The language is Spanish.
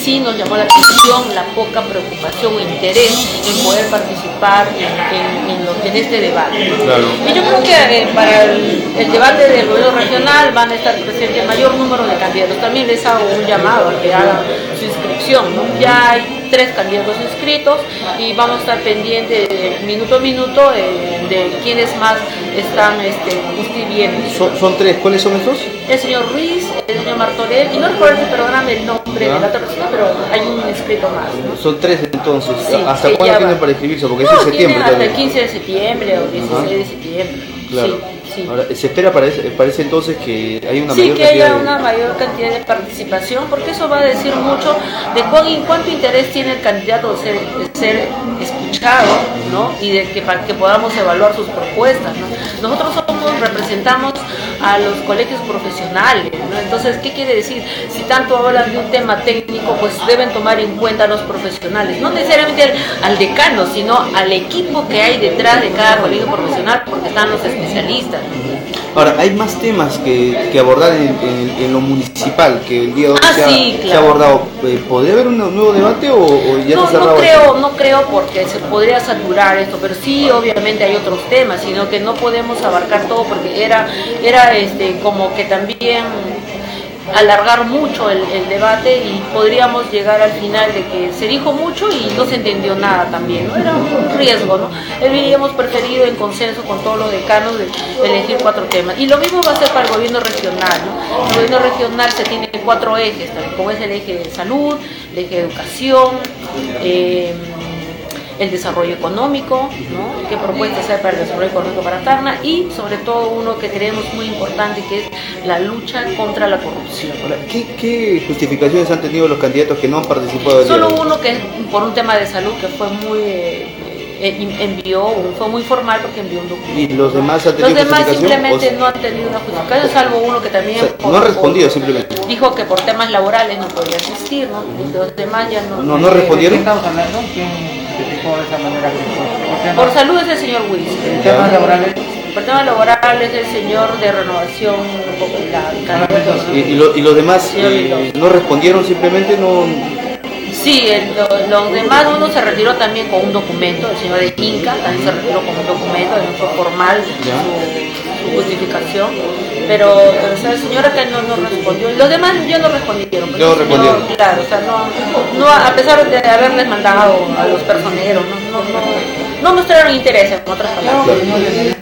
sí nos llamó la atención la poca preocupación o interés en poder participar en este debate. Claro. Y yo creo que para el debate del gobierno regional van a estar presentes el mayor número de candidatos. También les hago un llamado a que hagan su inscripción, ¿no? Ya hay 3 candidatos inscritos y vamos a estar pendientes minuto a minuto de quiénes más están inscribiendo. ¿Son 3? ¿Cuáles son esos? El señor Ruiz, el señor Martorell, y no recuerdo el programa el nombre de la otra persona, pero hay un inscrito más, ¿no? Son 3 entonces. Sí, ¿Hasta cuándo tienen para inscribirse? Porque es en septiembre. Hasta el 15 de septiembre o 16 de septiembre. Claro. Sí. Ahora, ¿se espera para ese entonces que hay una sí, mayor que cantidad haya una mayor cantidad de participación, porque eso va a decir mucho de cuánto interés tiene el candidato de ser escuchado, ¿no? Y de que para que podamos evaluar sus propuestas, ¿no? Nosotros representamos a los colegios profesionales, ¿no? Entonces, ¿qué quiere decir? Si tanto hablan de un tema técnico, pues deben tomar en cuenta a los profesionales, no necesariamente al decano, sino al equipo que hay detrás de cada colegio profesional, porque están los especialistas. Ahora, hay más temas que abordar en lo municipal que el día de hoy se ha abordado. ¿Podría haber un nuevo debate o ya se ha cerrado? No creo porque se podría saturar esto, pero sí obviamente hay otros temas, sino que no podemos abarcar todo porque era como que también alargar mucho el debate y podríamos llegar al final de que se dijo mucho y no se entendió nada también, ¿no? Era un riesgo, ¿no? Habríamos preferido en consenso con todos los decanos de elegir 4 temas. Y lo mismo va a ser para el gobierno regional, ¿no? El gobierno regional se tiene 4 ejes, también, como es el eje de salud, el eje de educación, el desarrollo económico, ¿no? Qué propuestas hay para el desarrollo económico para Tacna y sobre todo uno que creemos muy importante que es la lucha contra la corrupción. Ahora, ¿qué justificaciones han tenido los candidatos que no han participado? Solo uno que por un tema de salud que fue muy fue muy formal porque envió un documento. ¿Y los demás han tenido justificación? Los demás simplemente no han tenido una justificación, salvo uno que también no ha respondido simplemente. Dijo que por temas laborales no podía asistir, ¿no? Y los demás ya no. ¿No respondieron? ¿Qué estamos hablando? ¿Quién justificó de esa manera? Por salud es el señor Wilson. ¿Temas laborales? Por temas laborales es el señor de Renovación Popular. ¿Y los demás no respondieron simplemente? No. Sí, los demás, uno se retiró también con un documento, el señor de Inca también se retiró con un documento, no fue formal su justificación, pero o sea, el señor acá no respondió, y los demás ya no respondieron. No respondieron. Claro, o sea, no, a pesar de haberles mandado a los personeros, no mostraron interés, en otras palabras. Claro.